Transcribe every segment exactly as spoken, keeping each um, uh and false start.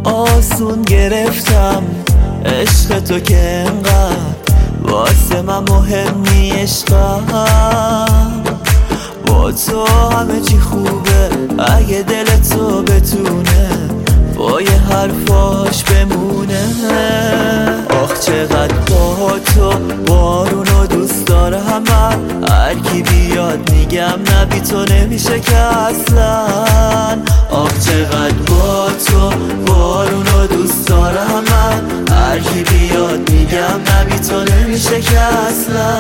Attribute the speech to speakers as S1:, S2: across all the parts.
S1: آسون گرفتم عشق تو که انقدر واسه من مهم نی عشقم. با تو همه چی خوبه اگه دل تو بتونه با یه حرفاش بمونه. آخ چقدر با تو بارونو دوست دارم من، هر کی بیاد میگم نه بی تو نمیشه که اصلا. آخ چقدر با تو بارونو دوست دارم من، هر کی بیاد میگم نه بی تو نمیشه که اصلا.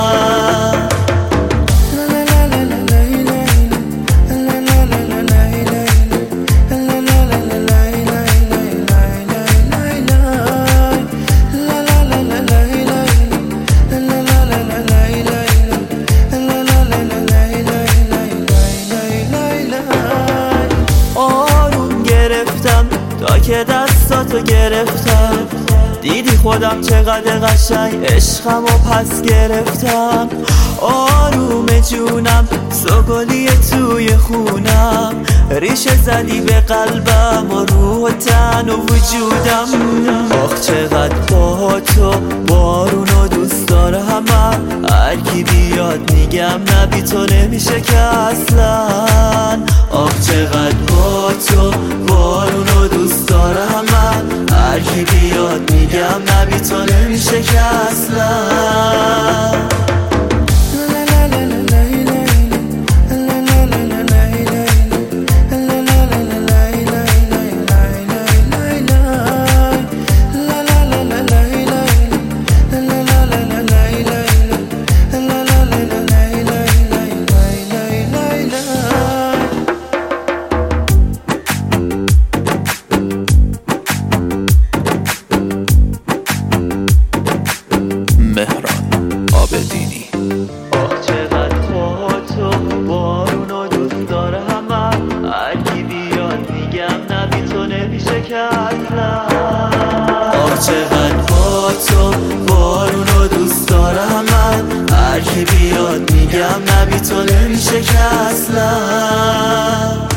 S1: تا که دستاتو گرفتم دیدی خودم چقدر قشنگ عشقم و پس گرفتم. آروم جونم سوگلی توی خونم، ریشه زدی به قلبم و روح و تن و وجودم. آخ چقدر با تو بارونو دوست دارم من، هر کی بیاد میگم نه بی تو نمیشه که اصلا. آخ چقدر با تو بارونو دوست دارم من، هر کی بیاد میگم نه بی تو نمیشه که اصلا.
S2: مهران آبدینی.
S1: آخ چقدر با تو بارونو دوست دارم من، هر کی بیاد میگم نه بی تو نمیشه که اصلا. آخ چقدر با تو بارونو دوست دارم من، هر کی بیاد میگم نه بی تو نمیشه که اصلا.